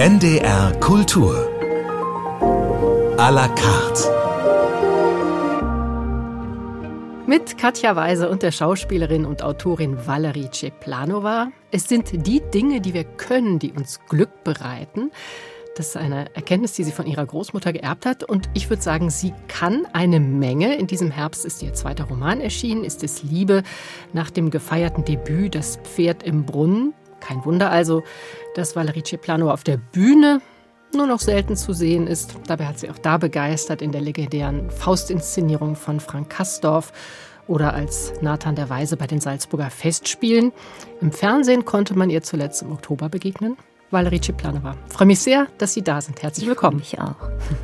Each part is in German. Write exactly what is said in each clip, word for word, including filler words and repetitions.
N D R Kultur à la carte. Mit Katja Weise und der Schauspielerin und Autorin Valerie Čeplánová. Es sind die Dinge, die wir können, die uns Glück bereiten. Das ist eine Erkenntnis, die sie von ihrer Großmutter geerbt hat. Und ich würde sagen, sie kann eine Menge. In diesem Herbst ist ihr zweiter Roman erschienen, Ist es Liebe, nach dem gefeierten Debüt Das Pferd im Brunnen. Kein Wunder also, dass Valerie Čeplánová auf der Bühne nur noch selten zu sehen ist. Dabei hat sie auch da begeistert in der legendären Faust-Inszenierung von Frank Castorf oder als Nathan der Weise bei den Salzburger Festspielen. Im Fernsehen konnte man ihr zuletzt im Oktober begegnen. Valerie Čeplánová. Ich freue mich sehr, dass Sie da sind. Herzlich willkommen. Ich auch.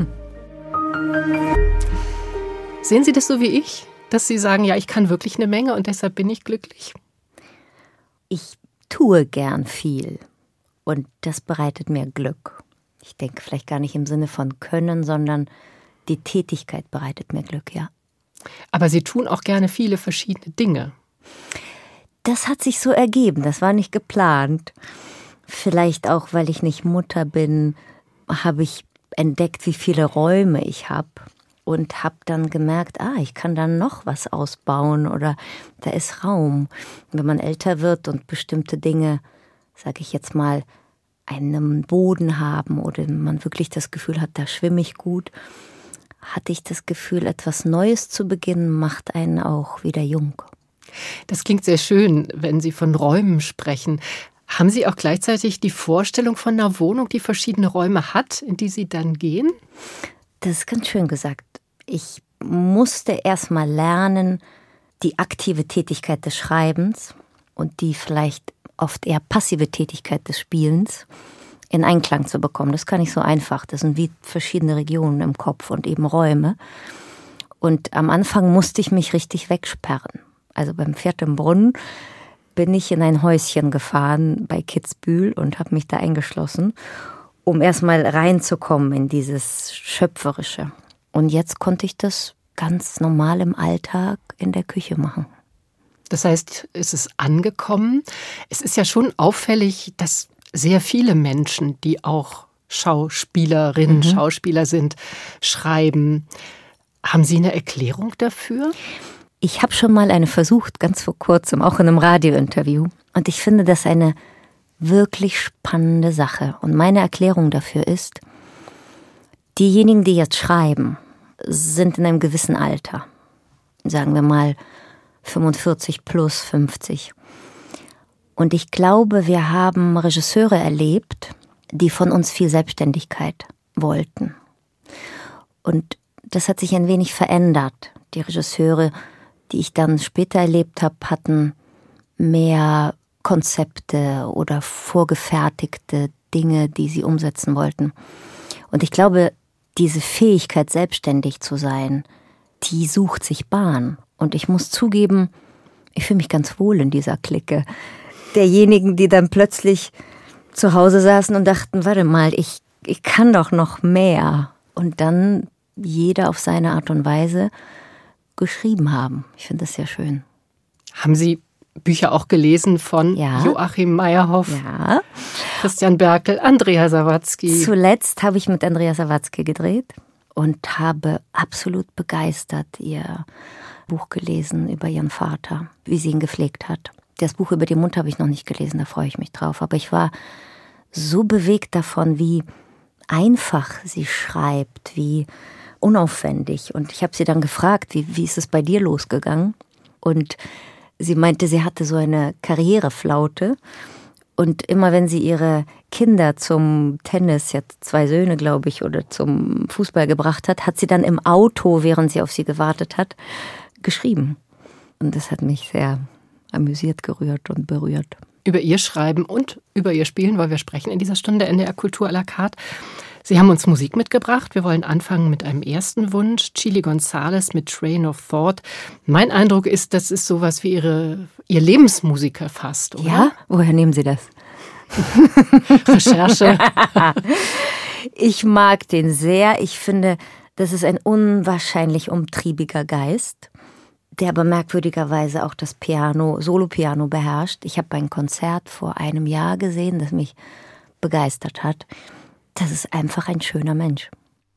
Sehen Sie das so wie ich, dass Sie sagen, ja, ich kann wirklich eine Menge und deshalb bin ich glücklich? Ich tue gern viel und das bereitet mir Glück. Ich denke vielleicht gar nicht im Sinne von können, sondern die Tätigkeit bereitet mir Glück, ja. Aber Sie tun auch gerne viele verschiedene Dinge. Das hat sich so ergeben, das war nicht geplant. Vielleicht auch, weil ich nicht Mutter bin, habe ich entdeckt, wie viele Räume ich habe und habe dann gemerkt, ah, ich kann dann noch was ausbauen oder da ist Raum. Wenn man älter wird und bestimmte Dinge, sage ich jetzt mal, einen Boden haben oder man wirklich das Gefühl hat, da schwimme ich gut, hatte ich das Gefühl, etwas Neues zu beginnen, macht einen auch wieder jung. Das klingt sehr schön, wenn Sie von Räumen sprechen. Haben Sie auch gleichzeitig die Vorstellung von einer Wohnung, die verschiedene Räume hat, in die Sie dann gehen? Das ist ganz schön gesagt. Ich musste erst mal lernen, die aktive Tätigkeit des Schreibens und die vielleicht oft eher passive Tätigkeit des Spielens in Einklang zu bekommen. Das kann nicht so einfach. Das sind wie verschiedene Regionen im Kopf und eben Räume. Und am Anfang musste ich mich richtig wegsperren. Also beim Pferd im Brunnen bin ich in ein Häuschen gefahren bei Kitzbühel und habe mich da eingeschlossen, um erstmal reinzukommen in dieses Schöpferische. Und jetzt konnte ich das ganz normal im Alltag in der Küche machen. Das heißt, es ist angekommen. Es ist ja schon auffällig, dass sehr viele Menschen, die auch Schauspielerinnen, mhm. Schauspieler sind, schreiben. Haben Sie eine Erklärung dafür? Ich habe schon mal eine versucht, ganz vor kurzem, auch in einem Radiointerview. Und ich finde das eine wirklich spannende Sache. Und meine Erklärung dafür ist, diejenigen, die jetzt schreiben, sind in einem gewissen Alter. Sagen wir mal fünfundvierzig plus fünfzig. Und ich glaube, wir haben Regisseure erlebt, die von uns viel Selbstständigkeit wollten. Und das hat sich ein wenig verändert. Die Regisseure, die ich dann später erlebt habe, hatten mehr Konzepte oder vorgefertigte Dinge, die sie umsetzen wollten. Und ich glaube, diese Fähigkeit, selbstständig zu sein, die sucht sich Bahn. Und ich muss zugeben, ich fühle mich ganz wohl in dieser Clique. Derjenigen, die dann plötzlich zu Hause saßen und dachten, warte mal, ich, ich kann doch noch mehr. Und dann jeder auf seine Art und Weise geschrieben haben. Ich finde das sehr schön. Haben Sie Bücher auch gelesen von ja. Joachim Meyerhoff, ja. Christian Berkel, Andrea Sawatzki? Zuletzt habe ich mit Andrea Sawatzki gedreht und habe absolut begeistert ihr Buch gelesen über ihren Vater, wie sie ihn gepflegt hat. Das Buch über die Mutter habe ich noch nicht gelesen, da freue ich mich drauf. Aber ich war so bewegt davon, wie einfach sie schreibt, wie unaufwendig. Und ich habe sie dann gefragt, wie, wie ist es bei dir losgegangen? Und sie meinte, sie hatte so eine Karriereflaute. Und immer wenn sie ihre Kinder zum Tennis, jetzt zwei Söhne, glaube ich, oder zum Fußball gebracht hat, hat sie dann im Auto, während sie auf sie gewartet hat, geschrieben. Und das hat mich sehr amüsiert, gerührt und berührt. Über ihr Schreiben und über ihr Spielen, weil wir sprechen in dieser Stunde N D R Kultur à la carte. Sie haben uns Musik mitgebracht. Wir wollen anfangen mit einem ersten Wunsch. Chilly González mit Train of Thought. Mein Eindruck ist, das ist sowas wie ihre, ihr Lebensmusiker fast, oder? Ja? Woher nehmen Sie das? Recherche. Ich mag den sehr. Ich finde, das ist ein unwahrscheinlich umtriebiger Geist, der aber merkwürdigerweise auch das Piano, Solo-Piano beherrscht. Ich habe ein Konzert vor einem Jahr gesehen, das mich begeistert hat. das ist einfach ein schöner Mensch.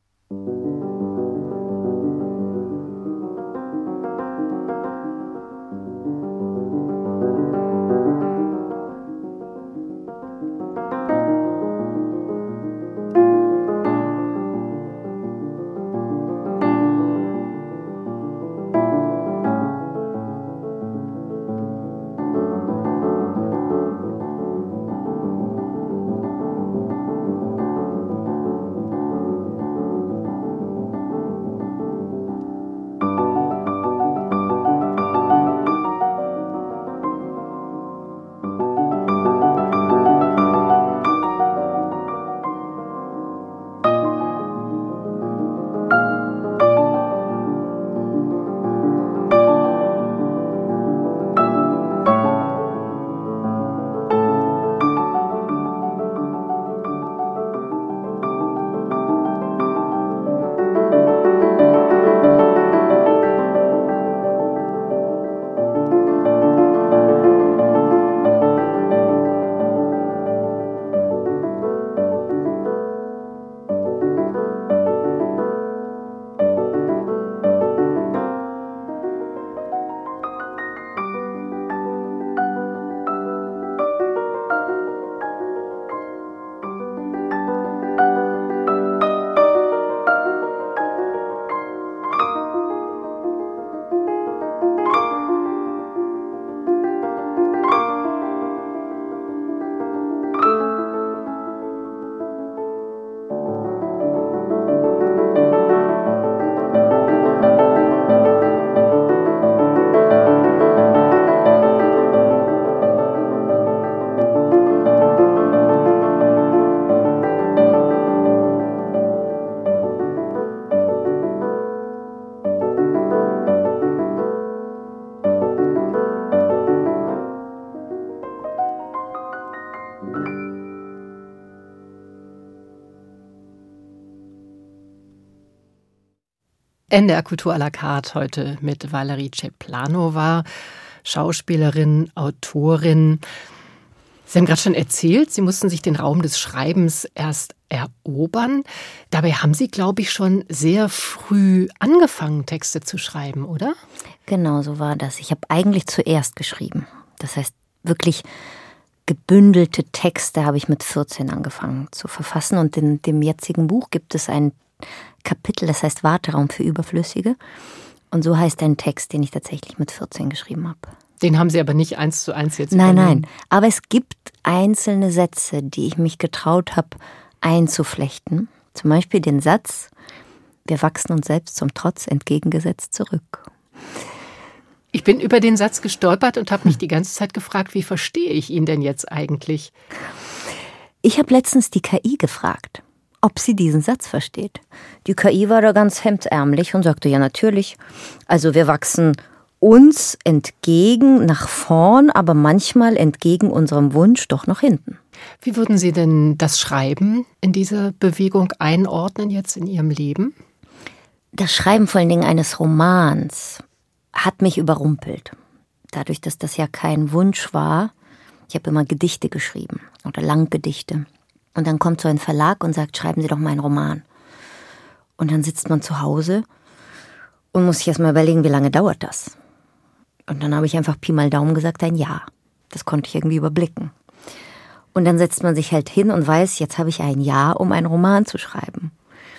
N D R Kultur à la carte heute mit Valerie Čeplánová, Schauspielerin, Autorin. Sie haben gerade schon erzählt, Sie mussten sich den Raum des Schreibens erst erobern. Dabei haben Sie, glaube ich, schon sehr früh angefangen, Texte zu schreiben, oder? Genau, so war das. Ich habe eigentlich zuerst geschrieben. Das heißt, wirklich gebündelte Texte habe ich mit vierzehn angefangen zu verfassen. Und in dem jetzigen Buch gibt es ein Kapitel, das heißt Warteraum für Überflüssige. Und so heißt ein Text, den ich tatsächlich mit vierzehn geschrieben habe. Den haben Sie aber nicht eins zu eins jetzt Nein, übernommen. nein. Aber es gibt einzelne Sätze, die ich mich getraut habe einzuflechten. Zum Beispiel den Satz: Wir wachsen uns selbst zum Trotz entgegengesetzt zurück. Ich bin über den Satz gestolpert und habe mich die ganze Zeit gefragt, wie verstehe ich ihn denn jetzt eigentlich? Ich habe letztens die K I gefragt, ob sie diesen Satz versteht. Die K I war da ganz hemdsärmlich und sagte, ja natürlich, also wir wachsen uns entgegen nach vorn, aber manchmal entgegen unserem Wunsch doch nach hinten. Wie würden Sie denn das Schreiben in dieser Bewegung einordnen jetzt in Ihrem Leben? Das Schreiben vor allen Dingen eines Romans hat mich überrumpelt. Dadurch, dass das ja kein Wunsch war. Ich habe immer Gedichte geschrieben oder Langgedichte. Und dann kommt so ein Verlag und sagt, schreiben Sie doch mal einen Roman. Und dann sitzt man zu Hause und muss sich erst mal überlegen, wie lange dauert das? Und dann habe ich einfach Pi mal Daumen gesagt, ein Jahr. Das konnte ich irgendwie überblicken. Und dann setzt man sich halt hin und weiß, jetzt habe ich ein Jahr, um einen Roman zu schreiben.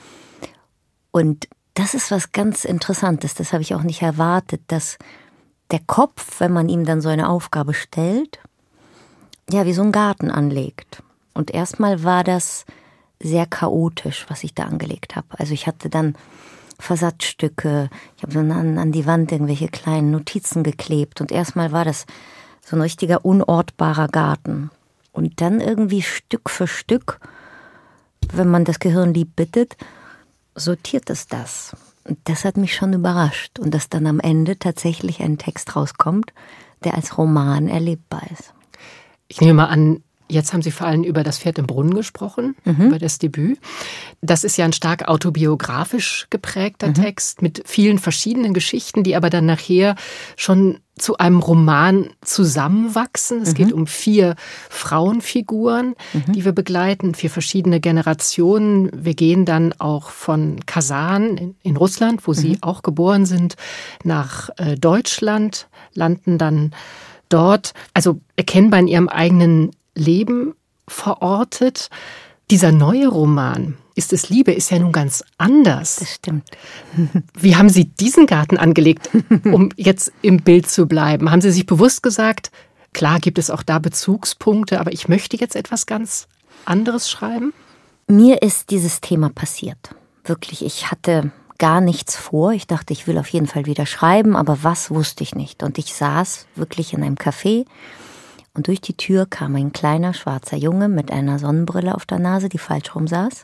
Und das ist was ganz Interessantes, das habe ich auch nicht erwartet, dass der Kopf, wenn man ihm dann so eine Aufgabe stellt, ja, wie so einen Garten anlegt. Und erstmal war das sehr chaotisch, was ich da angelegt habe. Also ich hatte dann Versatzstücke, ich habe dann an, an die Wand irgendwelche kleinen Notizen geklebt. Und erstmal war das so ein richtiger unortbarer Garten. Und dann irgendwie Stück für Stück, wenn man das Gehirn lieb bittet, sortiert es das. Und das hat mich schon überrascht. Und dass dann am Ende tatsächlich ein Text rauskommt, der als Roman erlebbar ist. Ich nehme mal an, Jetzt haben Sie vor allem über Das Pferd im Brunnen gesprochen, Mhm. über das Debüt. Das ist ja ein stark autobiografisch geprägter Mhm. Text mit vielen verschiedenen Geschichten, die aber dann nachher schon zu einem Roman zusammenwachsen. Es Mhm. geht um vier Frauenfiguren, Mhm. die wir begleiten, vier verschiedene Generationen. Wir gehen dann auch von Kasan in, in Russland, wo Sie Mhm. auch geboren sind, nach äh, Deutschland, landen dann dort, also erkennbar in Ihrem eigenen Leben verortet. Dieser neue Roman, Ist es Liebe, ist ja nun ganz anders. Das stimmt. Wie haben Sie diesen Garten angelegt, um jetzt im Bild zu bleiben? Haben Sie sich bewusst gesagt, klar gibt es auch da Bezugspunkte, aber ich möchte jetzt etwas ganz anderes schreiben? Mir ist dieses Thema passiert. Wirklich, ich hatte gar nichts vor. Ich dachte, ich will auf jeden Fall wieder schreiben, aber was wusste ich nicht. Und ich saß wirklich in einem Café und durch die Tür kam ein kleiner schwarzer Junge mit einer Sonnenbrille auf der Nase, die falsch rum saß.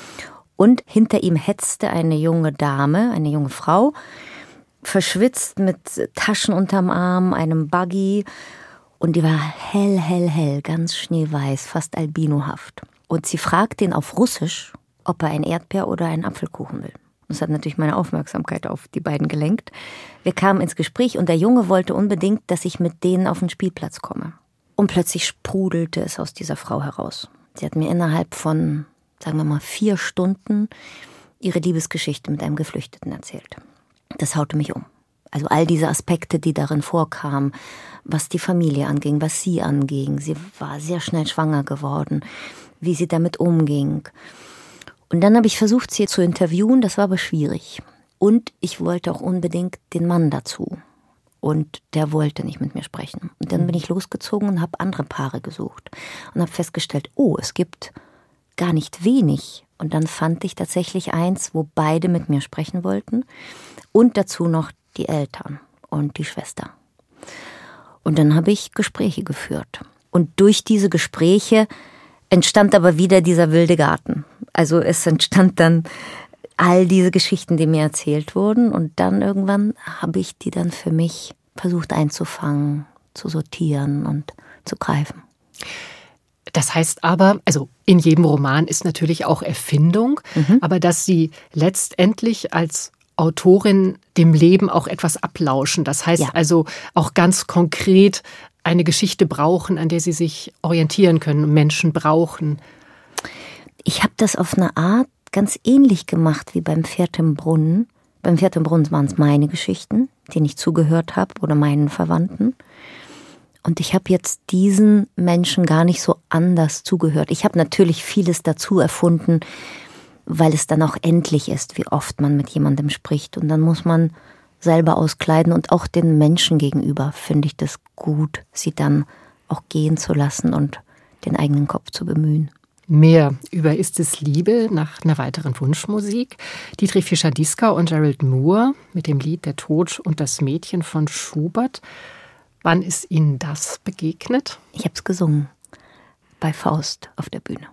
Und hinter ihm hetzte eine junge Dame, eine junge Frau, verschwitzt mit Taschen unterm Arm, einem Buggy. Und die war hell, hell, hell, ganz schneeweiß, fast albinohaft. Und sie fragte ihn auf Russisch, ob er ein Erdbeer oder einen Apfelkuchen will. Das hat natürlich meine Aufmerksamkeit auf die beiden gelenkt. Wir kamen ins Gespräch und der Junge wollte unbedingt, dass ich mit denen auf den Spielplatz komme. Und plötzlich sprudelte es aus dieser Frau heraus. Sie hat mir innerhalb von, sagen wir mal, vier Stunden ihre Liebesgeschichte mit einem Geflüchteten erzählt. Das haute mich um. Also all diese Aspekte, die darin vorkamen, was die Familie anging, was sie anging. Sie war sehr schnell schwanger geworden, wie sie damit umging. Und dann habe ich versucht, sie zu interviewen, das war aber schwierig. Und ich wollte auch unbedingt den Mann dazu. Und der wollte nicht mit mir sprechen. Und dann bin ich losgezogen und habe andere Paare gesucht. Und habe festgestellt, oh, es gibt gar nicht wenig. Und dann fand ich tatsächlich eins, wo beide mit mir sprechen wollten. Und dazu noch die Eltern und die Schwester. Und dann habe ich Gespräche geführt. Und durch diese Gespräche entstand aber wieder dieser wilde Garten. Also es entstand dann all diese Geschichten, die mir erzählt wurden. Und dann irgendwann habe ich die dann für mich versucht einzufangen, zu sortieren und zu greifen. Das heißt aber, also in jedem Roman ist natürlich auch Erfindung, mhm. aber dass Sie letztendlich als Autorin dem Leben auch etwas ablauschen. Das heißt ja. also auch ganz konkret eine Geschichte brauchen, an der Sie sich orientieren können, Menschen brauchen. Ich habe das auf eine Art ganz ähnlich gemacht wie beim Pferd im Brunnen. Beim Pferd im Brunnen waren es meine Geschichten, denen ich zugehört habe oder meinen Verwandten. Und ich habe jetzt diesen Menschen gar nicht so anders zugehört. Ich habe natürlich vieles dazu erfunden, weil es dann auch endlich ist, wie oft man mit jemandem spricht. Und dann muss man selber auskleiden. Und auch den Menschen gegenüber finde ich das gut, sie dann auch gehen zu lassen und den eigenen Kopf zu bemühen. Mehr über Ist es Liebe nach einer weiteren Wunschmusik. Dietrich Fischer-Dieskau und Gerald Moore mit dem Lied Der Tod und das Mädchen von Schubert. Wann ist Ihnen das begegnet? Ich habe es gesungen, bei Faust auf der Bühne.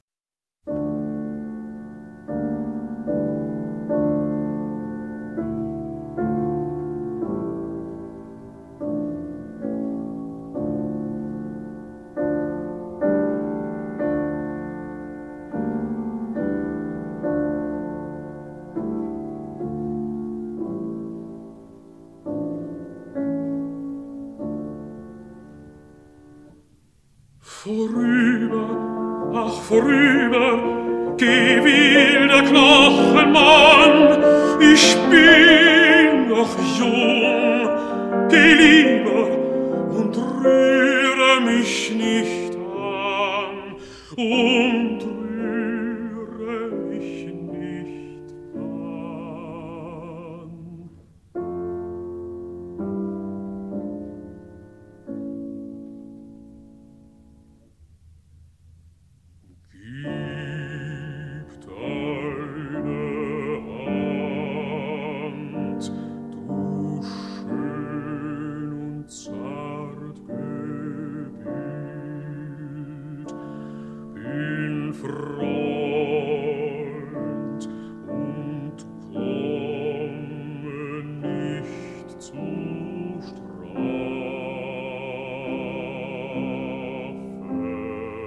Vorüber, ach vorüber, geh wilder Knochenmann, ich bin noch jung, geh lieber und rühre mich nicht an, und rühre mich nicht an. Strafe.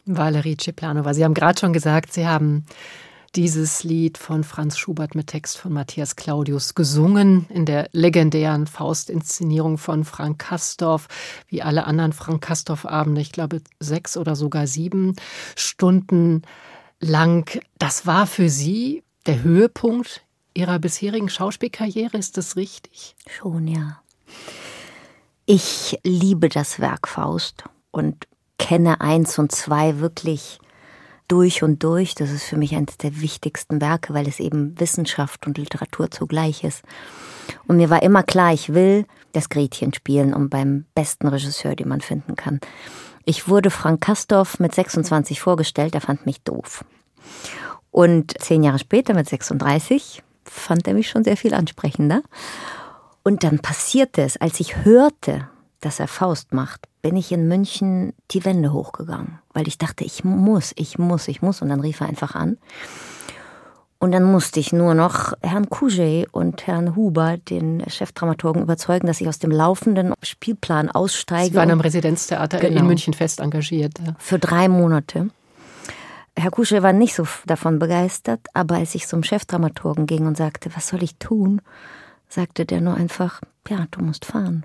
Valerie Ceplanova, Sie haben gerade schon gesagt, Sie haben dieses Lied von Franz Schubert mit Text von Matthias Claudius gesungen in der legendären Faust-Inszenierung von Frank Castorf, wie alle anderen Frank Castorf-Abende, ich glaube sechs oder sogar sieben Stunden lang. Das war für Sie der Höhepunkt Ihrer bisherigen Schauspielkarriere, ist das richtig? Schon, ja. Ich liebe das Werk Faust und kenne eins und zwei wirklich durch und durch. Das ist für mich eines der wichtigsten Werke, weil es eben Wissenschaft und Literatur zugleich ist. Und mir war immer klar, ich will das Gretchen spielen und beim besten Regisseur, den man finden kann. Ich wurde Frank Castorf mit sechsundzwanzig vorgestellt, er fand mich doof. Und zehn Jahre später, mit sechsunddreißig, fand er mich schon sehr viel ansprechender. Und dann passierte es, als ich hörte, dass er Faust macht, bin ich in München die Wände hochgegangen, weil ich dachte, ich muss, ich muss, ich muss. Und dann rief er einfach an. Und dann musste ich nur noch Herrn Kuget und Herrn Huber, den Chefdramaturgen, überzeugen, dass ich aus dem laufenden Spielplan aussteige. Sie waren am Residenztheater genau. in München fest engagiert. Ja. Für drei Monate. Herr Kuget war nicht so davon begeistert, aber als ich zum Chefdramaturgen ging und sagte, was soll ich tun, sagte der nur einfach, ja, du musst fahren.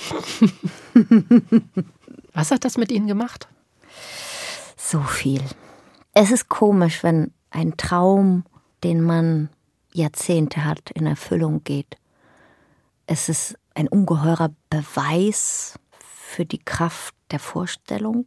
Was hat das mit Ihnen gemacht? So viel. Es ist komisch, wenn ein Traum, den man Jahrzehnte hat, in Erfüllung geht. Es ist ein ungeheurer Beweis für die Kraft der Vorstellung.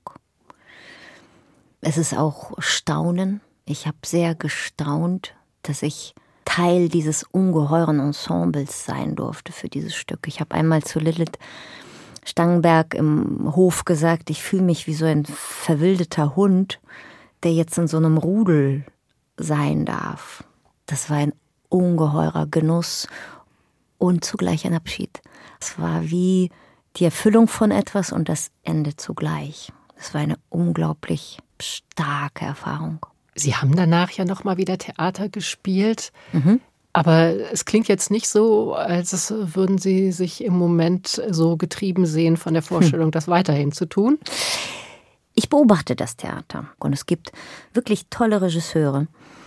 Es ist auch Staunen. Ich habe sehr gestaunt, dass ich Teil dieses ungeheuren Ensembles sein durfte für dieses Stück. Ich habe einmal zu Lilith Stangenberg im Hof gesagt, ich fühle mich wie so ein verwildeter Hund, der jetzt in so einem Rudel sein darf. Das war ein ungeheurer Genuss und zugleich ein Abschied. Es war wie die Erfüllung von etwas und das Ende zugleich. Es war eine unglaublich starke Erfahrung. Sie haben danach ja noch mal wieder Theater gespielt, mhm. aber es klingt jetzt nicht so, als würden Sie sich im Moment so getrieben sehen von der Vorstellung, hm. das weiterhin zu tun. Ich beobachte das Theater und es gibt wirklich tolle Regisseure.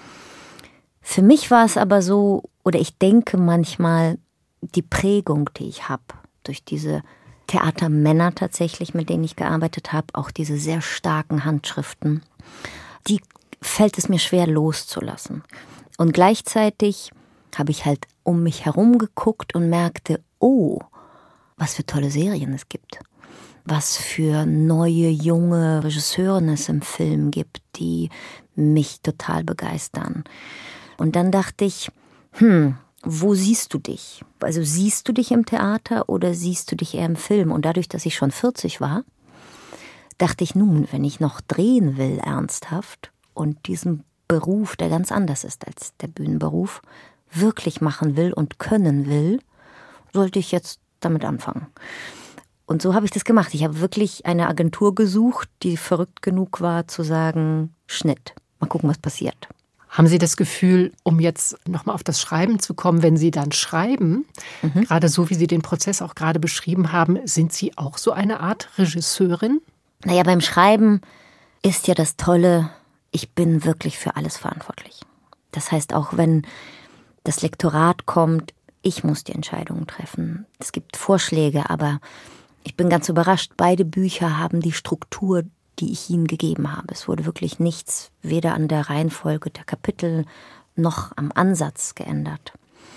Für mich war es aber so, oder ich denke manchmal, die Prägung, die ich habe, durch diese Theatermänner tatsächlich, mit denen ich gearbeitet habe, auch diese sehr starken Handschriften, die fällt es mir schwer loszulassen. Und gleichzeitig habe ich halt um mich herum geguckt und merkte, oh, was für tolle Serien es gibt. Was für neue, junge Regisseure es im Film gibt, die mich total begeistern. Und dann dachte ich, hm, wo siehst du dich? Also siehst du dich im Theater oder siehst du dich eher im Film? Und dadurch, dass ich schon vierzig war, dachte ich, nun, wenn ich noch drehen will, ernsthaft, und diesen Beruf, der ganz anders ist als der Bühnenberuf, wirklich machen will und können will, sollte ich jetzt damit anfangen. Und so habe ich das gemacht. Ich habe wirklich eine Agentur gesucht, die verrückt genug war zu sagen, Schnitt, mal gucken, was passiert. Haben Sie das Gefühl, um jetzt nochmal auf das Schreiben zu kommen, wenn Sie dann schreiben, mhm. gerade so wie Sie den Prozess auch gerade beschrieben haben, sind Sie auch so eine Art Regisseurin? Naja, beim Schreiben ist ja das Tolle, ich bin wirklich für alles verantwortlich. Das heißt, auch wenn das Lektorat kommt, ich muss die Entscheidungen treffen. Es gibt Vorschläge, aber ich bin ganz überrascht. Beide Bücher haben die Struktur, die ich ihnen gegeben habe. Es wurde wirklich nichts, weder an der Reihenfolge der Kapitel noch am Ansatz geändert.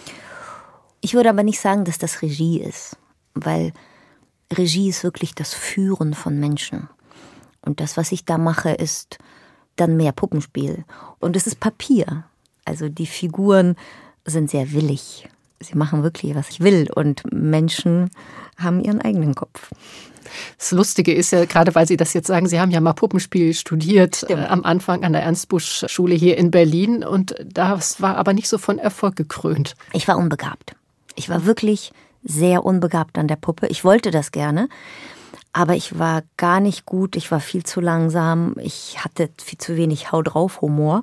Ich würde aber nicht sagen, dass das Regie ist, weil Regie ist wirklich das Führen von Menschen. Und das, was ich da mache, ist dann mehr Puppenspiel. Und es ist Papier. Also die Figuren sind sehr willig. Sie machen wirklich, was ich will. Und Menschen haben ihren eigenen Kopf. Das Lustige ist ja, gerade weil Sie das jetzt sagen, Sie haben ja mal Puppenspiel studiert, äh, am Anfang an der Ernst-Busch-Schule hier in Berlin. Und das war aber nicht so von Erfolg gekrönt. Ich war unbegabt. Ich war wirklich sehr unbegabt an der Puppe. Ich wollte das gerne. Aber ich war gar nicht gut, ich war viel zu langsam, ich hatte viel zu wenig Hau drauf Humor.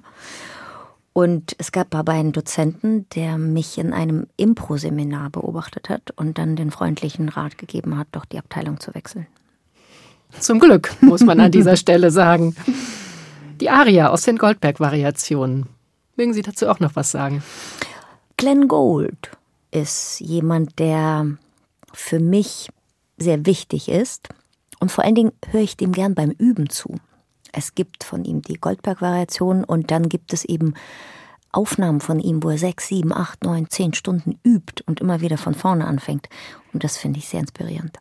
Und es gab aber einen Dozenten, der mich in einem Impro-Seminar beobachtet hat und dann den freundlichen Rat gegeben hat, doch die Abteilung zu wechseln. Zum Glück, muss man an dieser Stelle sagen. Die Aria aus den Goldberg-Variationen. Mögen Sie dazu auch noch was sagen? Glenn Gould ist jemand, der für mich sehr wichtig ist. Und vor allen Dingen höre ich dem gern beim Üben zu. Es gibt von ihm die Goldberg-Variationen und dann gibt es eben Aufnahmen von ihm, wo er sechs, sieben, acht, neun, zehn Stunden übt und immer wieder von vorne anfängt. Und das finde ich sehr inspirierend.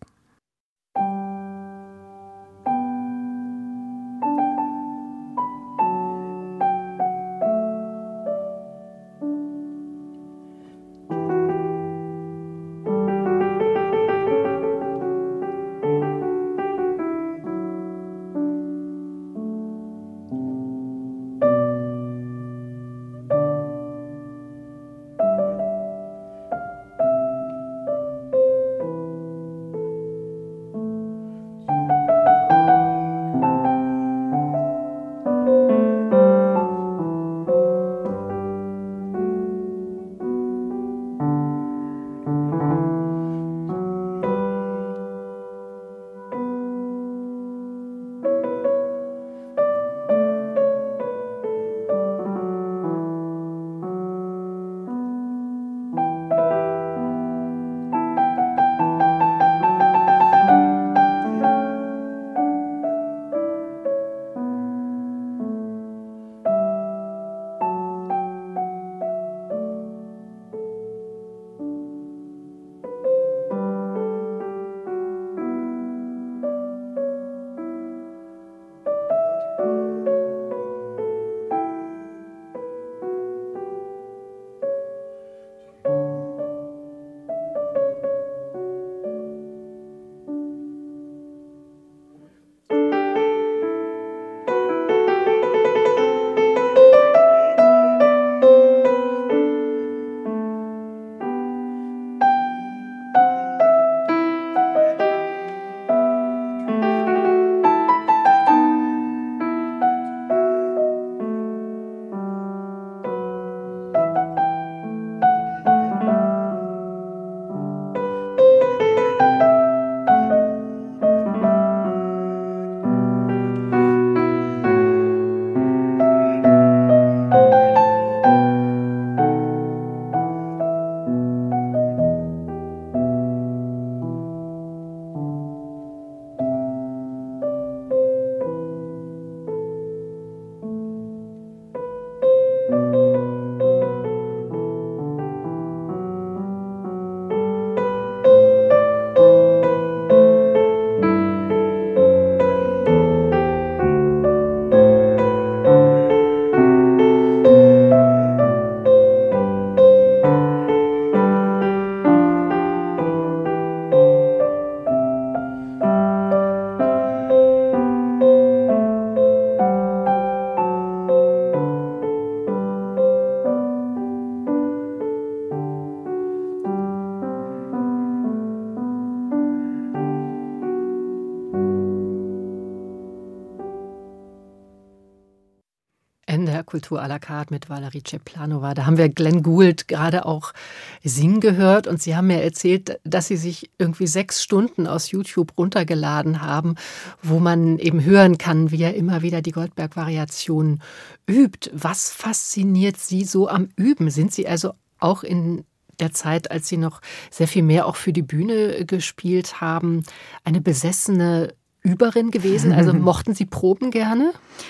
N D R Kultur à la carte mit Valerie Ceplanova. Da haben wir Glenn Gould gerade auch singen gehört und Sie haben mir erzählt, dass Sie sich irgendwie sechs Stunden aus YouTube runtergeladen haben, wo man eben hören kann, wie er immer wieder die Goldberg-Variationen übt. Was fasziniert Sie so am Üben? Sind Sie also auch in der Zeit, als Sie noch sehr viel mehr auch für die Bühne gespielt haben, eine besessene Überin gewesen? Also mochten Sie Proben gerne?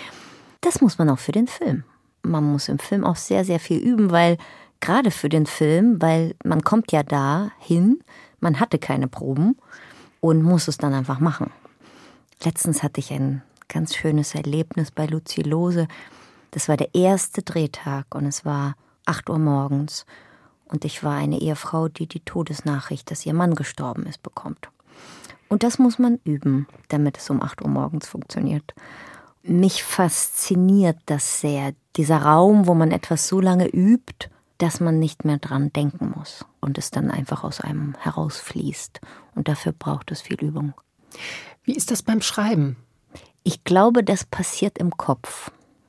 Das muss man auch für den Film. Man muss im Film auch sehr, sehr viel üben, weil gerade für den Film, weil man kommt ja da hin, man hatte keine Proben und muss es dann einfach machen. Letztens hatte ich ein ganz schönes Erlebnis bei Luzi Lose. Das war der erste Drehtag und es war acht Uhr morgens. Und ich war eine Ehefrau, die die Todesnachricht, dass ihr Mann gestorben ist, bekommt. Und das muss man üben, damit es um acht Uhr morgens funktioniert. Mich fasziniert das sehr, dieser Raum, wo man etwas so lange übt, dass man nicht mehr dran denken muss und es dann einfach aus einem herausfließt. Und dafür braucht es viel Übung. Wie ist das beim Schreiben? Ich glaube, das passiert im Kopf.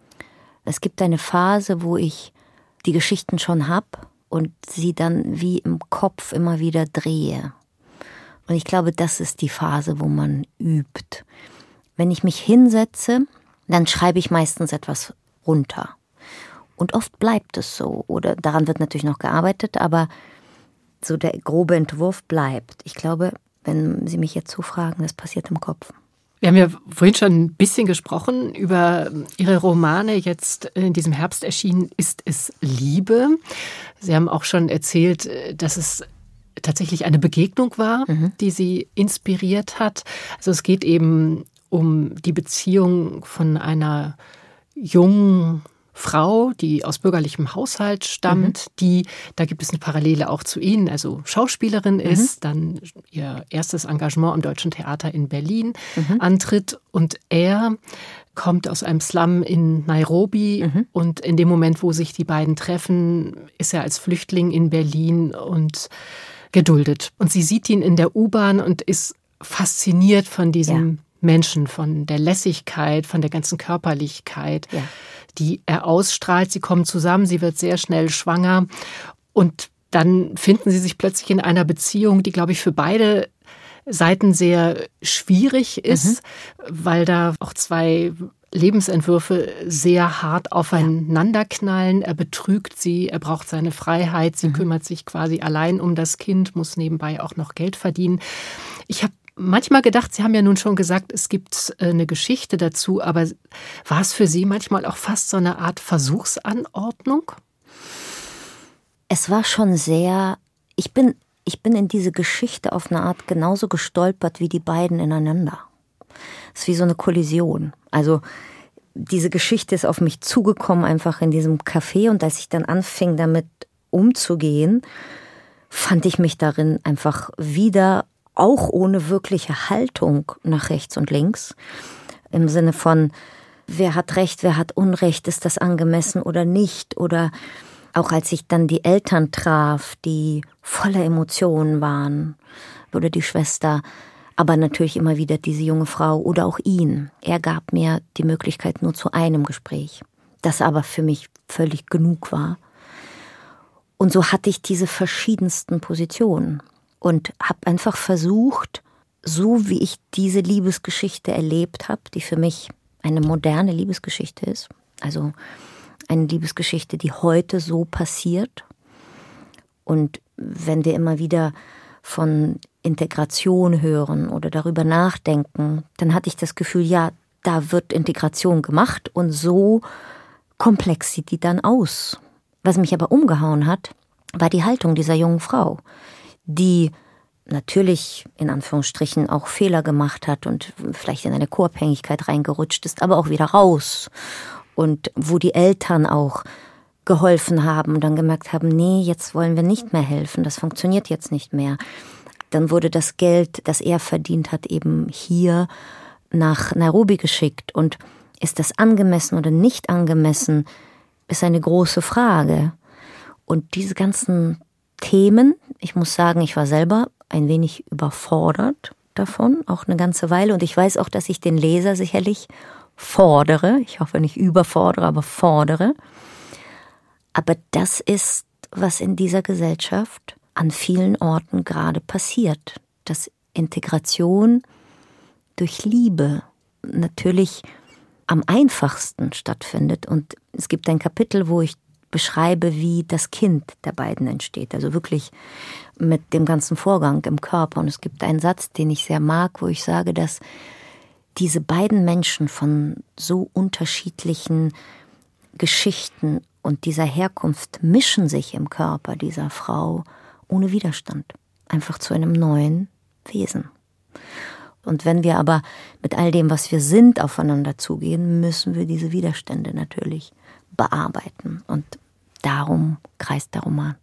Es gibt eine Phase, wo ich die Geschichten schon habe und sie dann wie im Kopf immer wieder drehe. Und ich glaube, das ist die Phase, wo man übt. Wenn ich mich hinsetze dann schreibe ich meistens etwas runter. Und oft bleibt es so. Oder daran wird natürlich noch gearbeitet, aber so der grobe Entwurf bleibt. Ich glaube, wenn Sie mich jetzt so fragen, das passiert im Kopf. Wir haben ja vorhin schon ein bisschen gesprochen über Ihre Romane. Jetzt in diesem Herbst erschienen Ist es Liebe? Sie haben auch schon erzählt, dass es tatsächlich eine Begegnung war, mhm. die Sie inspiriert hat. Also es geht eben um die Beziehung von einer jungen Frau, die aus bürgerlichem Haushalt stammt, mhm. die, da gibt es eine Parallele auch zu Ihnen, also Schauspielerin ist, mhm. dann ihr erstes Engagement am Deutschen Theater in Berlin mhm. antritt und er kommt aus einem Slum in Nairobi mhm. und in dem Moment, wo sich die beiden treffen, ist er als Flüchtling in Berlin und geduldet. Und sie sieht ihn in der U-Bahn und ist fasziniert von diesem ja. Menschen, von der Lässigkeit, von der ganzen Körperlichkeit, ja. die er ausstrahlt. Sie kommen zusammen, sie wird sehr schnell schwanger und dann finden sie sich plötzlich in einer Beziehung, die, glaube ich, für beide Seiten sehr schwierig ist, mhm. weil da auch zwei Lebensentwürfe sehr hart aufeinanderknallen. Er betrügt sie, er braucht seine Freiheit, sie mhm. kümmert sich quasi allein um das Kind, muss nebenbei auch noch Geld verdienen. Ich habe manchmal gedacht, Sie haben ja nun schon gesagt, es gibt eine Geschichte dazu, aber war es für Sie manchmal auch fast so eine Art Versuchsanordnung? Es war schon sehr, ich bin, ich bin in diese Geschichte auf eine Art genauso gestolpert wie die beiden ineinander. Es ist wie so eine Kollision. Also diese Geschichte ist auf mich zugekommen, einfach in diesem Café, und als ich dann anfing, damit umzugehen, fand ich mich darin einfach wieder, auch ohne wirkliche Haltung nach rechts und links, im Sinne von, wer hat Recht, wer hat Unrecht, ist das angemessen oder nicht, oder auch als ich dann die Eltern traf, die voller Emotionen waren, oder die Schwester, aber natürlich immer wieder diese junge Frau oder auch ihn. Er gab mir die Möglichkeit nur zu einem Gespräch, das aber für mich völlig genug war. Und so hatte ich diese verschiedensten Positionen. Und habe einfach versucht, so wie ich diese Liebesgeschichte erlebt habe, die für mich eine moderne Liebesgeschichte ist, also eine Liebesgeschichte, die heute so passiert. Und wenn wir immer wieder von Integration hören oder darüber nachdenken, dann hatte ich das Gefühl, ja, da wird Integration gemacht und so komplex sieht die dann aus. Was mich aber umgehauen hat, war die Haltung dieser jungen Frau, die natürlich in Anführungsstrichen auch Fehler gemacht hat und vielleicht in eine Co-Abhängigkeit reingerutscht ist, aber auch wieder raus. Und wo die Eltern auch geholfen haben und dann gemerkt haben, nee, jetzt wollen wir nicht mehr helfen, das funktioniert jetzt nicht mehr. Dann wurde das Geld, das er verdient hat, eben hier nach Nairobi geschickt. Und ist das angemessen oder nicht angemessen, ist eine große Frage. Und diese ganzen Themen, ich muss sagen, ich war selber ein wenig überfordert davon, auch eine ganze Weile. Und ich weiß auch, dass ich den Leser sicherlich fordere. Ich hoffe nicht überfordere, aber fordere. Aber das ist, was in dieser Gesellschaft an vielen Orten gerade passiert. Dass Integration durch Liebe natürlich am einfachsten stattfindet. Und es gibt ein Kapitel, wo ich beschreibe, wie das Kind der beiden entsteht. Also wirklich mit dem ganzen Vorgang im Körper. Und es gibt einen Satz, den ich sehr mag, wo ich sage, dass diese beiden Menschen von so unterschiedlichen Geschichten und dieser Herkunft mischen sich im Körper dieser Frau ohne Widerstand. Einfach zu einem neuen Wesen. Und wenn wir aber mit all dem, was wir sind, aufeinander zugehen, müssen wir diese Widerstände natürlich bearbeiten. Und darum kreist der Roman.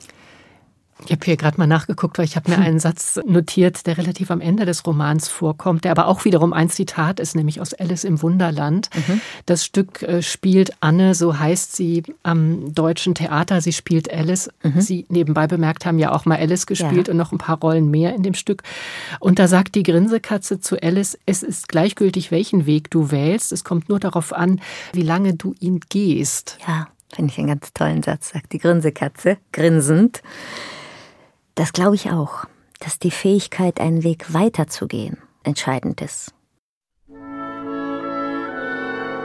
Ich habe hier gerade mal nachgeguckt, weil ich habe mir einen Satz notiert, der relativ am Ende des Romans vorkommt, der aber auch wiederum ein Zitat ist, nämlich aus Alice im Wunderland. Mhm. Das Stück äh, spielt Anne, so heißt sie, am Deutschen Theater. Sie spielt Alice. Mhm. Sie nebenbei bemerkt haben ja auch mal Alice gespielt, ja, und noch ein paar Rollen mehr in dem Stück. Und da sagt die Grinsekatze zu Alice, es ist gleichgültig, welchen Weg du wählst. Es kommt nur darauf an, wie lange du ihn gehst. Ja, finde ich einen ganz tollen Satz, sagt die Grinsekatze, grinsend. Das glaube ich auch, dass die Fähigkeit, einen Weg weiterzugehen, entscheidend ist.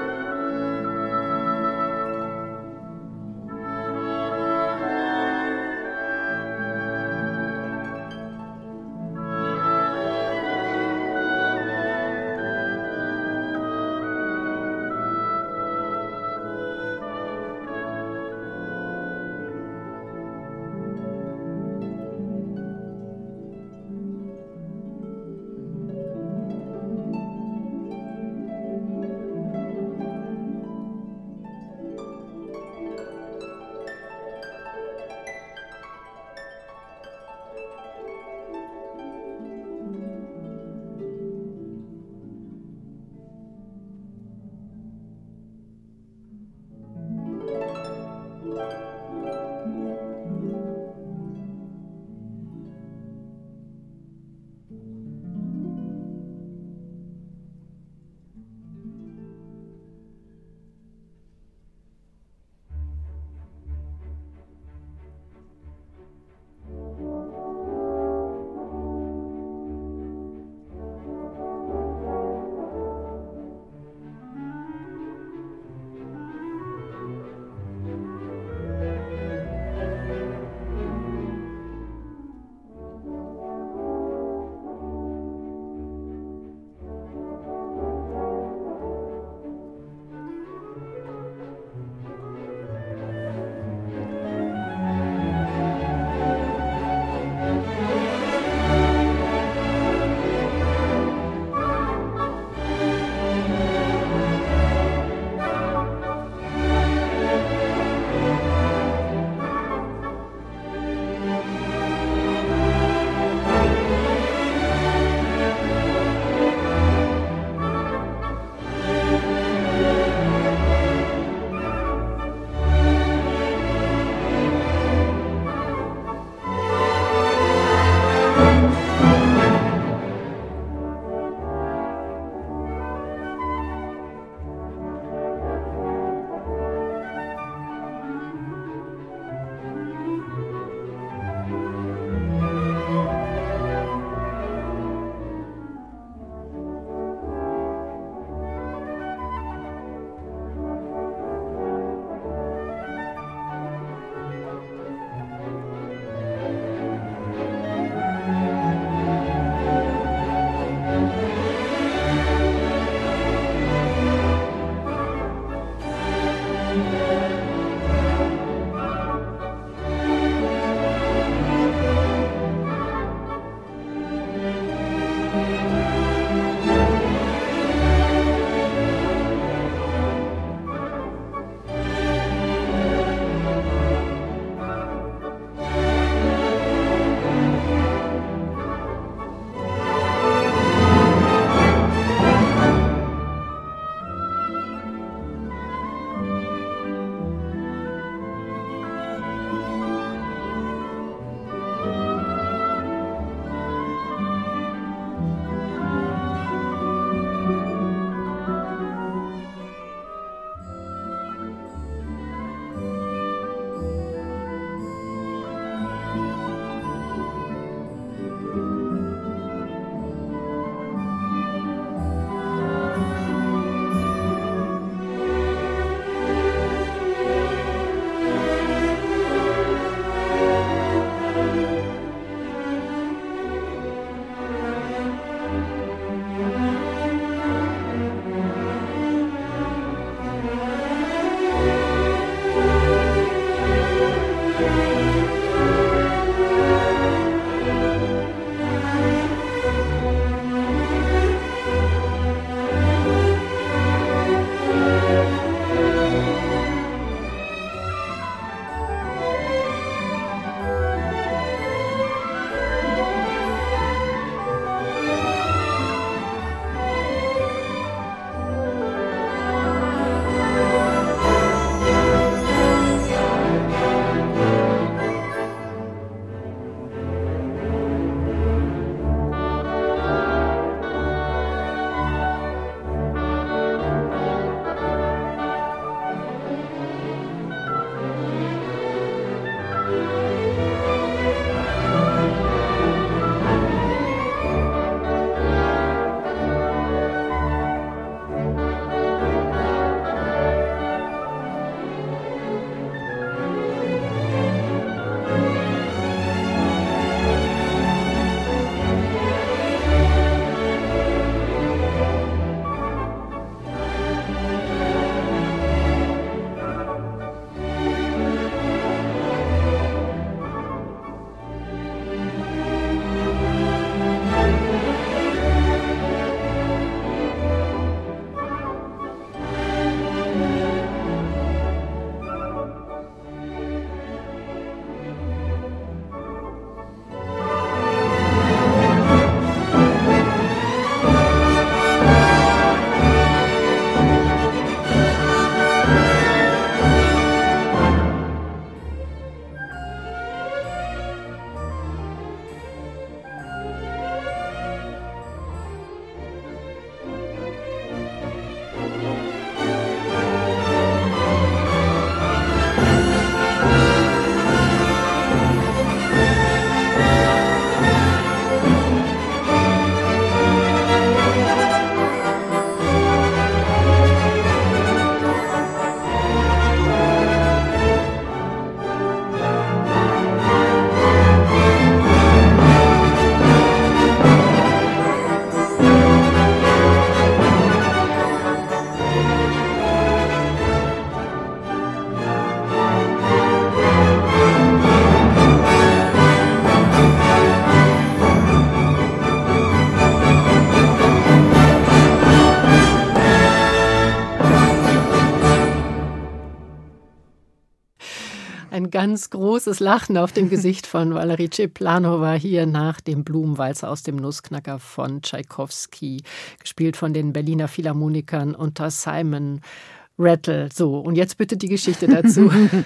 Ein ganz großes Lachen auf dem Gesicht von Valerie Ceplanova hier nach dem Blumenwalzer aus dem Nussknacker von Tschaikowski, gespielt von den Berliner Philharmonikern unter Simon Rattle. So, und jetzt bitte die Geschichte dazu.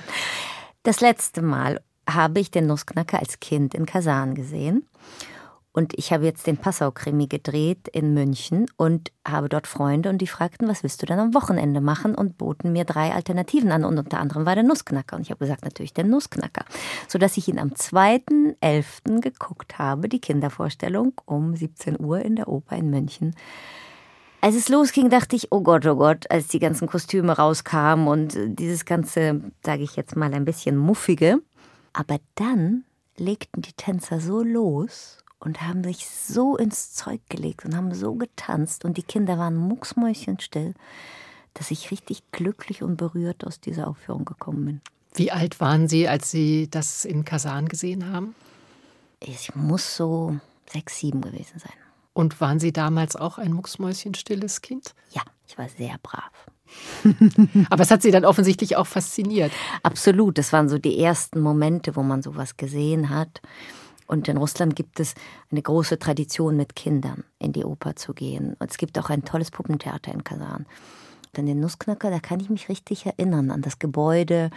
Das letzte Mal habe ich den Nussknacker als Kind in Kasan gesehen. Und ich habe jetzt den Passau-Krimi gedreht in München und habe dort Freunde und die fragten, was willst du denn am Wochenende machen, und boten mir drei Alternativen an und unter anderem war der Nussknacker. Und ich habe gesagt, natürlich der Nussknacker. Sodass ich ihn am zweiten elften geguckt habe, die Kindervorstellung um siebzehn Uhr in der Oper in München. Als es losging, dachte ich, oh Gott, oh Gott, als die ganzen Kostüme rauskamen und dieses ganze, sage ich jetzt mal, ein bisschen muffige. Aber dann legten die Tänzer so los und haben sich so ins Zeug gelegt und haben so getanzt und die Kinder waren mucksmäuschenstill, dass ich richtig glücklich und berührt aus dieser Aufführung gekommen bin. Wie alt waren Sie, als Sie das in Kasan gesehen haben? Ich muss so sechs, sieben gewesen sein. Und waren Sie damals auch ein mucksmäuschenstilles Kind? Ja, ich war sehr brav. Aber es hat Sie dann offensichtlich auch fasziniert. Absolut, das waren so die ersten Momente, wo man sowas gesehen hat. Und in Russland gibt es eine große Tradition, mit Kindern in die Oper zu gehen. Und es gibt auch ein tolles Puppentheater in Kasan. Und an den Nussknacker, da kann ich mich richtig erinnern, an das Gebäude.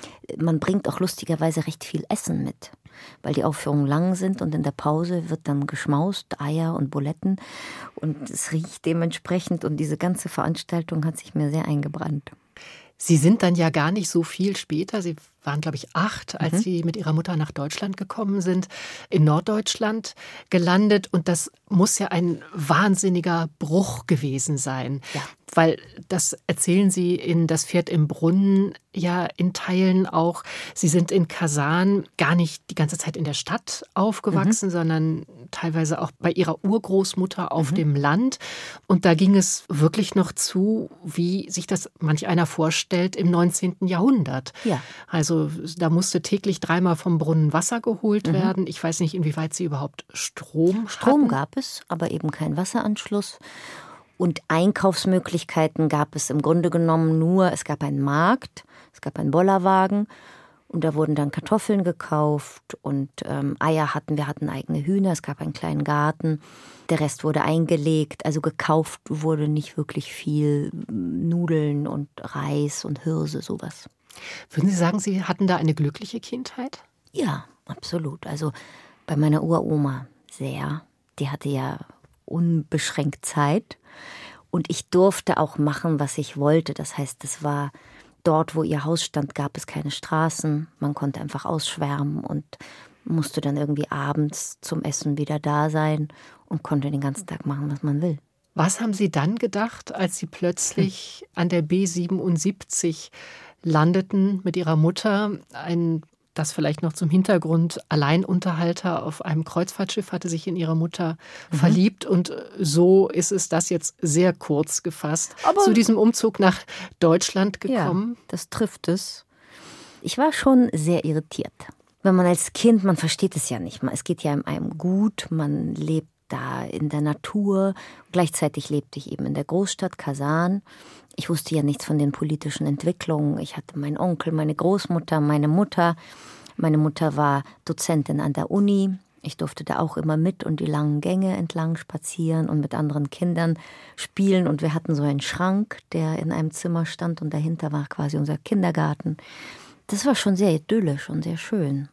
Man bringt auch lustigerweise recht viel Essen mit, weil die Aufführungen lang sind und in der Pause wird dann geschmaust, Eier und Buletten. Und es riecht dementsprechend und diese ganze Veranstaltung hat sich mir sehr eingebrannt. Sie sind dann ja gar nicht so viel später, Sie waren, glaube ich, acht, als Mhm. Sie mit Ihrer Mutter nach Deutschland gekommen sind, in Norddeutschland gelandet. Und das muss ja ein wahnsinniger Bruch gewesen sein. Ja. Weil das erzählen Sie in Das Pferd im Brunnen ja in Teilen auch. Sie sind in Kasan gar nicht die ganze Zeit in der Stadt aufgewachsen, mhm. sondern teilweise auch bei Ihrer Urgroßmutter auf mhm. dem Land. Und da ging es wirklich noch zu, wie sich das manch einer vorstellt, im neunzehnten Jahrhundert. Ja. Also da musste täglich dreimal vom Brunnen Wasser geholt mhm. werden. Ich weiß nicht, inwieweit Sie überhaupt Strom Strom hatten. gab es, aber eben kein Wasseranschluss. Und Einkaufsmöglichkeiten gab es im Grunde genommen nur, es gab einen Markt, es gab einen Bollerwagen und da wurden dann Kartoffeln gekauft und ähm, Eier hatten, wir hatten eigene Hühner, es gab einen kleinen Garten, der Rest wurde eingelegt, also gekauft wurde nicht wirklich viel, Nudeln und Reis und Hirse, sowas. Würden Sie sagen, Sie hatten da eine glückliche Kindheit? Ja, absolut. Also bei meiner Uroma sehr, die hatte ja unbeschränkt Zeit. Und ich durfte auch machen, was ich wollte. Das heißt, es war dort, wo ihr Haus stand, gab es keine Straßen. Man konnte einfach ausschwärmen und musste dann irgendwie abends zum Essen wieder da sein und konnte den ganzen Tag machen, was man will. Was haben Sie dann gedacht, als Sie plötzlich hm. an der B siebenundsiebzig landeten mit Ihrer Mutter? Ein Das vielleicht noch zum Hintergrund, Alleinunterhalter auf einem Kreuzfahrtschiff hatte sich in ihre Mutter mhm. verliebt. Und so ist es das jetzt sehr kurz gefasst, aber zu diesem Umzug nach Deutschland gekommen. Ja, das trifft es. Ich war schon sehr irritiert. Wenn man als Kind, man versteht es ja nicht. Es geht ja einem gut, man lebt da in der Natur. Gleichzeitig lebte ich eben in der Großstadt Kasan. Ich wusste ja nichts von den politischen Entwicklungen. Ich hatte meinen Onkel, meine Großmutter, meine Mutter. Meine Mutter war Dozentin an der Uni. Ich durfte da auch immer mit und die langen Gänge entlang spazieren und mit anderen Kindern spielen. Und wir hatten so einen Schrank, der in einem Zimmer stand und dahinter war quasi unser Kindergarten. Das war schon sehr idyllisch und sehr schön.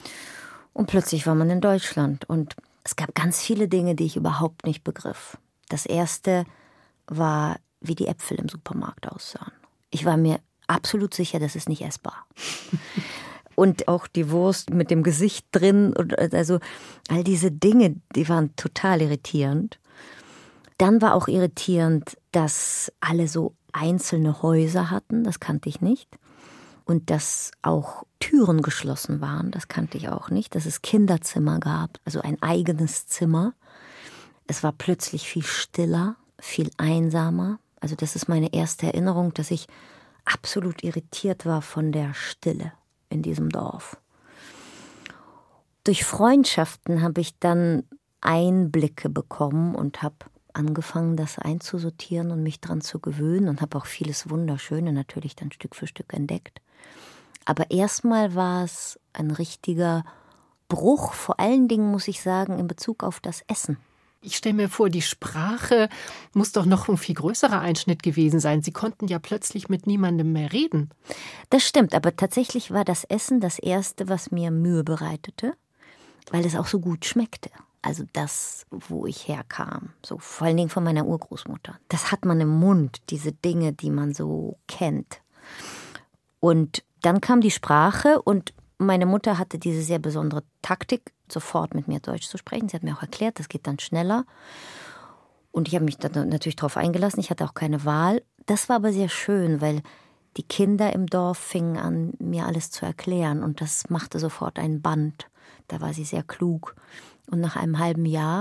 Und plötzlich war man in Deutschland und es gab ganz viele Dinge, die ich überhaupt nicht begriff. Das erste war, wie die Äpfel im Supermarkt aussahen. Ich war mir absolut sicher, das ist nicht essbar. Und auch die Wurst mit dem Gesicht drin, und also all diese Dinge, die waren total irritierend. Dann war auch irritierend, dass alle so einzelne Häuser hatten, das kannte ich nicht. Und dass auch Türen geschlossen waren, das kannte ich auch nicht. Dass es Kinderzimmer gab, also ein eigenes Zimmer. Es war plötzlich viel stiller, viel einsamer. Also das ist meine erste Erinnerung, dass ich absolut irritiert war von der Stille in diesem Dorf. Durch Freundschaften habe ich dann Einblicke bekommen und habe angefangen, das einzusortieren und mich dran zu gewöhnen und habe auch vieles Wunderschöne natürlich dann Stück für Stück entdeckt. Aber erstmal war es ein richtiger Bruch, vor allen Dingen, muss ich sagen, in Bezug auf das Essen. Ich stelle mir vor, die Sprache muss doch noch ein viel größerer Einschnitt gewesen sein. Sie konnten ja plötzlich mit niemandem mehr reden. Das stimmt, aber tatsächlich war das Essen das Erste, was mir Mühe bereitete, weil es auch so gut schmeckte. Also das, wo ich herkam, so vor allen Dingen von meiner Urgroßmutter. Das hat man im Mund, diese Dinge, die man so kennt. Und dann kam die Sprache und meine Mutter hatte diese sehr besondere Taktik, sofort mit mir Deutsch zu sprechen. Sie hat mir auch erklärt, das geht dann schneller. Und ich habe mich dann natürlich darauf eingelassen. Ich hatte auch keine Wahl. Das war aber sehr schön, weil die Kinder im Dorf fingen an, mir alles zu erklären. Und das machte sofort ein Band. Da war sie sehr klug. Und nach einem halben Jahr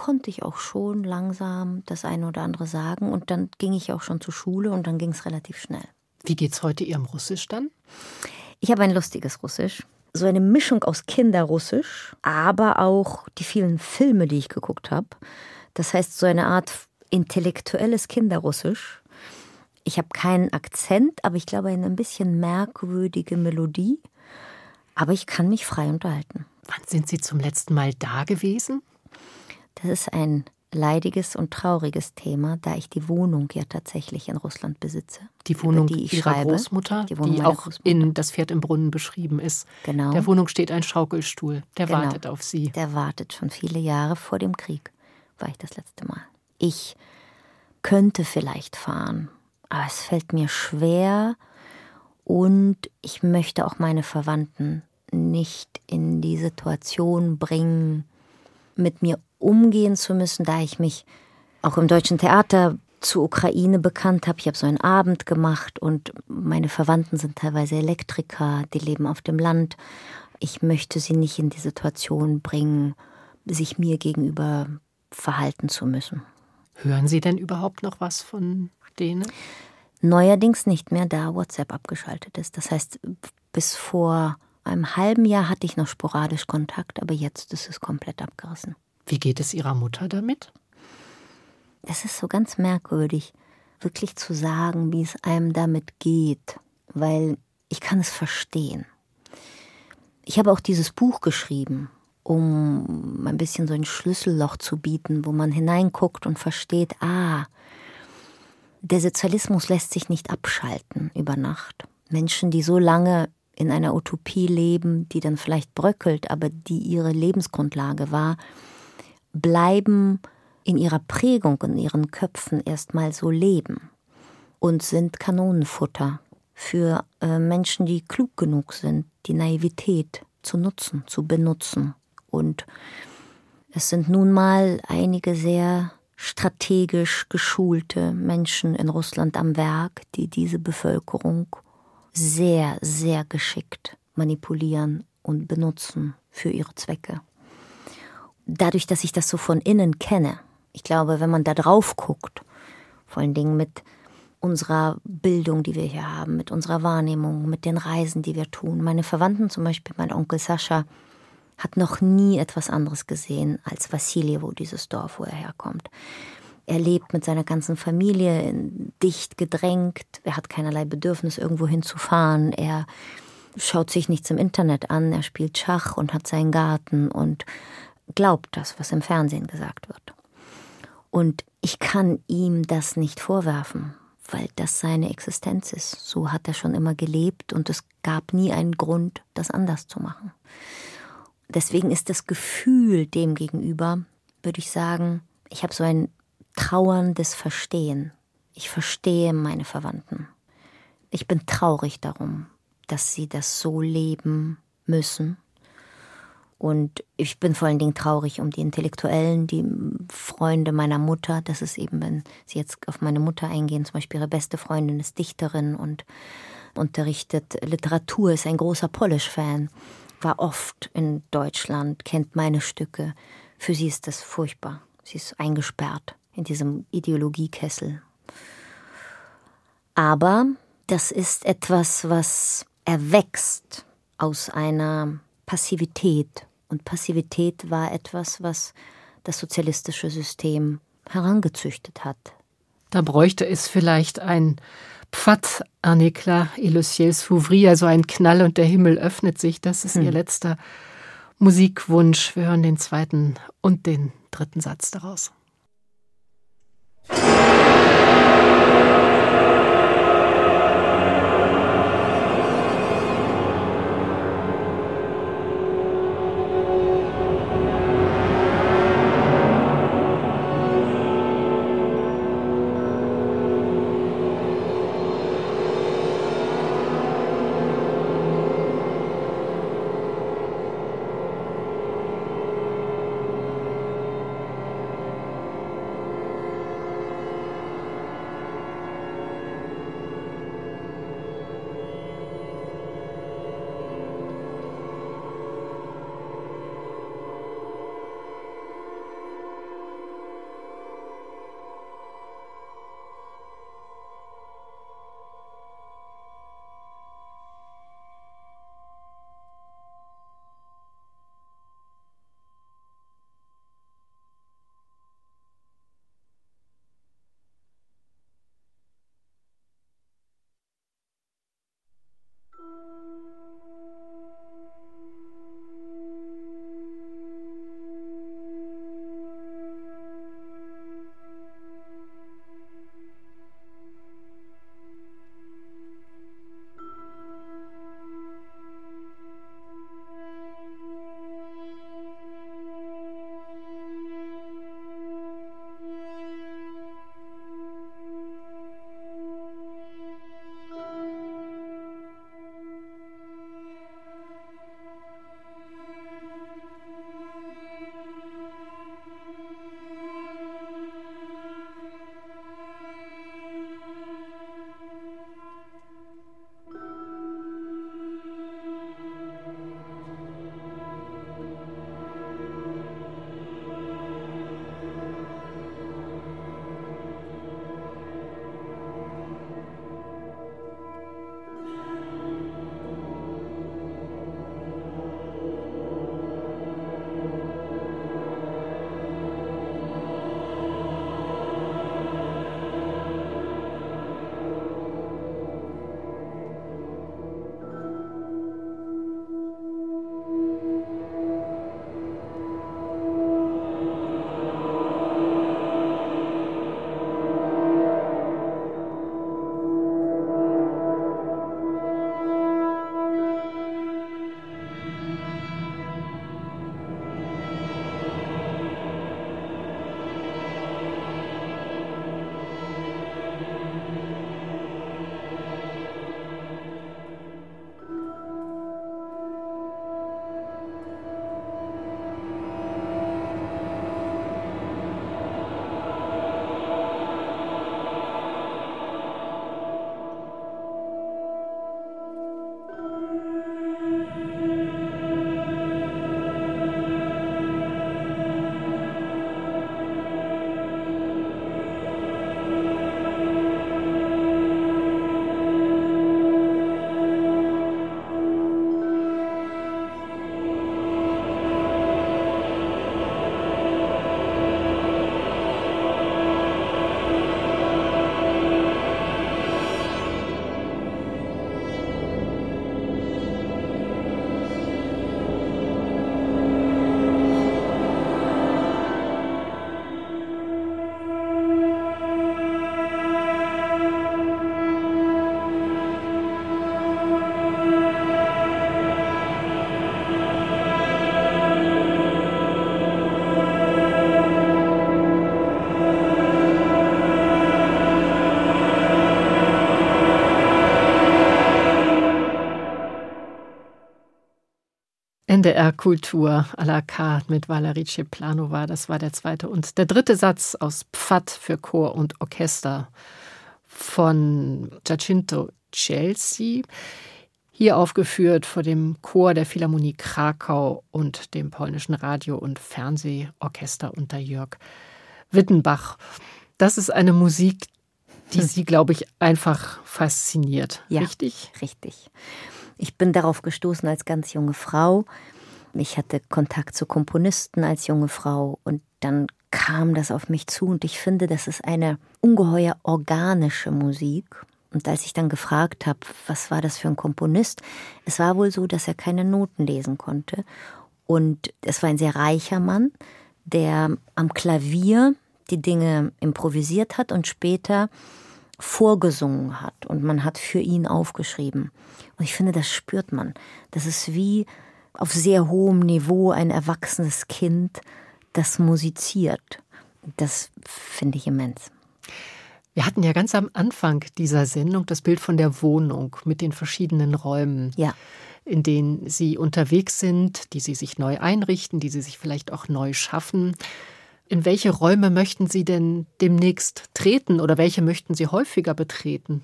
konnte ich auch schon langsam das eine oder andere sagen. Und dann ging ich auch schon zur Schule und dann ging es relativ schnell. Wie geht's heute Ihrem Russisch dann? Ich habe ein lustiges Russisch. So eine Mischung aus Kinderrussisch, aber auch die vielen Filme, die ich geguckt habe. Das heißt, so eine Art intellektuelles Kinderrussisch. Ich habe keinen Akzent, aber ich glaube eine ein bisschen merkwürdige Melodie. Aber ich kann mich frei unterhalten. Wann sind Sie zum letzten Mal da gewesen? Das ist ein leidiges und trauriges Thema, da ich die Wohnung ja tatsächlich in Russland besitze. Die Wohnung die ich Ihrer schreibe. Großmutter, die, Wohnung die auch Großmutter. in Das Pferd im Brunnen beschrieben ist. Genau. Der Wohnung steht ein Schaukelstuhl, der Genau. wartet auf Sie. Der wartet schon viele Jahre. Vor dem Krieg war ich das letzte Mal. Ich könnte vielleicht fahren, aber es fällt mir schwer und ich möchte auch meine Verwandten nicht in die Situation bringen, mit mir umgehen zu müssen, da ich mich auch im Deutschen Theater zur Ukraine bekannt habe. Ich habe so einen Abend gemacht und meine Verwandten sind teilweise Elektriker, die leben auf dem Land. Ich möchte sie nicht in die Situation bringen, sich mir gegenüber verhalten zu müssen. Hören Sie denn überhaupt noch was von denen? Neuerdings nicht mehr, da WhatsApp abgeschaltet ist. Das heißt, bis vor einem halben Jahr hatte ich noch sporadisch Kontakt, aber jetzt ist es komplett abgerissen. Wie geht es Ihrer Mutter damit? Es ist so ganz merkwürdig, wirklich zu sagen, wie es einem damit geht, weil ich kann es verstehen. Ich habe auch dieses Buch geschrieben, um ein bisschen so ein Schlüsselloch zu bieten, wo man hineinguckt und versteht, ah, der Sozialismus lässt sich nicht abschalten über Nacht. Menschen, die so lange in einer Utopie leben, die dann vielleicht bröckelt, aber die ihre Lebensgrundlage war, bleiben in ihrer Prägung, in ihren Köpfen erstmal so leben und sind Kanonenfutter für äh, Menschen, die klug genug sind, die Naivität zu nutzen, zu benutzen. Und es sind nun mal einige sehr strategisch geschulte Menschen in Russland am Werk, die diese Bevölkerung sehr, sehr geschickt manipulieren und benutzen für ihre Zwecke. Dadurch, dass ich das so von innen kenne, ich glaube, wenn man da drauf guckt, vor allen Dingen mit unserer Bildung, die wir hier haben, mit unserer Wahrnehmung, mit den Reisen, die wir tun. Meine Verwandten, zum Beispiel mein Onkel Sascha, hat noch nie etwas anderes gesehen als Wassiljewo, dieses Dorf, wo er herkommt. Er lebt mit seiner ganzen Familie dicht gedrängt. Er hat keinerlei Bedürfnis, irgendwo hinzufahren. Er schaut sich nichts im Internet an. Er spielt Schach und hat seinen Garten und glaubt das, was im Fernsehen gesagt wird. Und ich kann ihm das nicht vorwerfen, weil das seine Existenz ist. So hat er schon immer gelebt und es gab nie einen Grund, das anders zu machen. Deswegen ist das Gefühl dem gegenüber, würde ich sagen, ich habe so ein trauerndes Verstehen. Ich verstehe meine Verwandten. Ich bin traurig darum, dass sie das so leben müssen. Und ich bin vor allen Dingen traurig um die Intellektuellen, die Freunde meiner Mutter. Das ist eben, wenn Sie jetzt auf meine Mutter eingehen, zum Beispiel ihre beste Freundin ist Dichterin und unterrichtet Literatur, ist ein großer Polish-Fan, war oft in Deutschland, kennt meine Stücke. Für sie ist das furchtbar. Sie ist eingesperrt in diesem Ideologiekessel. Aber das ist etwas, was erwächst aus einer Passivität. Und Passivität war etwas, was das sozialistische System herangezüchtet hat. Da bräuchte es vielleicht ein Pfad, un éclat et le ciel s'ouvrit, also ein Knall und der Himmel öffnet sich. Das ist hm. Ihr letzter Musikwunsch. Wir hören den zweiten und den dritten Satz daraus. N D R Kultur à la carte mit Valerie Ceplanova. Das war der zweite und der dritte Satz aus Pfad für Chor und Orchester von Giacinto Chelsea. Hier aufgeführt vor dem Chor der Philharmonie Krakau und dem polnischen Radio- und Fernsehorchester unter Jörg Wittenbach. Das ist eine Musik, die Sie, glaube ich, einfach fasziniert. Ja, richtig? Richtig. Ich bin darauf gestoßen als ganz junge Frau. Ich hatte Kontakt zu Komponisten als junge Frau und dann kam das auf mich zu und ich finde, das ist eine ungeheuer organische Musik. Und als ich dann gefragt habe, was war das für ein Komponist, es war wohl so, dass er keine Noten lesen konnte. Und es war ein sehr reicher Mann, der am Klavier die Dinge improvisiert hat und später vorgesungen hat. Und man hat für ihn aufgeschrieben. Und ich finde, das spürt man. Das ist wie auf sehr hohem Niveau ein erwachsenes Kind, das musiziert. Das finde ich immens. Wir hatten ja ganz am Anfang dieser Sendung das Bild von der Wohnung mit den verschiedenen Räumen, ja. in denen Sie unterwegs sind, die Sie sich neu einrichten, die Sie sich vielleicht auch neu schaffen. In welche Räume möchten Sie denn demnächst treten oder welche möchten Sie häufiger betreten?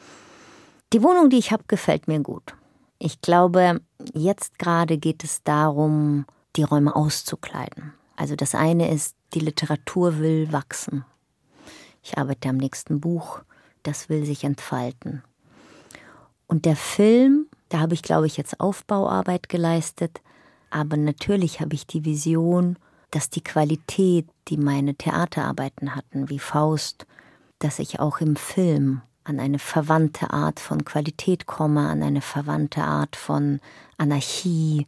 Die Wohnung, die ich habe, gefällt mir gut. Ich glaube, jetzt gerade geht es darum, die Räume auszukleiden. Also das eine ist, die Literatur will wachsen. Ich arbeite am nächsten Buch, das will sich entfalten. Und der Film, da habe ich, glaube ich, jetzt Aufbauarbeit geleistet. Aber natürlich habe ich die Vision, dass die Qualität, die meine Theaterarbeiten hatten, wie Faust, dass ich auch im Film an eine verwandte Art von Qualität komme, an eine verwandte Art von Anarchie.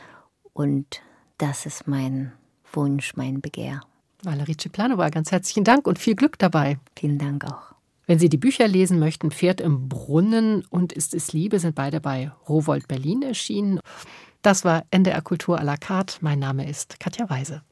Und das ist mein Wunsch, mein Begehr. Valerie Ceplanova, ganz herzlichen Dank und viel Glück dabei. Vielen Dank auch. Wenn Sie die Bücher lesen möchten, Pferd im Brunnen und Ist es Liebe, sind beide bei Rowohlt Berlin erschienen. Das war N D R Kultur à la carte. Mein Name ist Katja Weise.